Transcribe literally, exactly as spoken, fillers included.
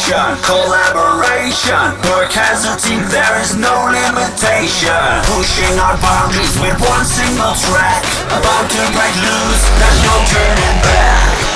innovation, collaboration. Work as a team, there is no limitation. Pushing our boundaries with one single track. About to break loose, there's no turning back.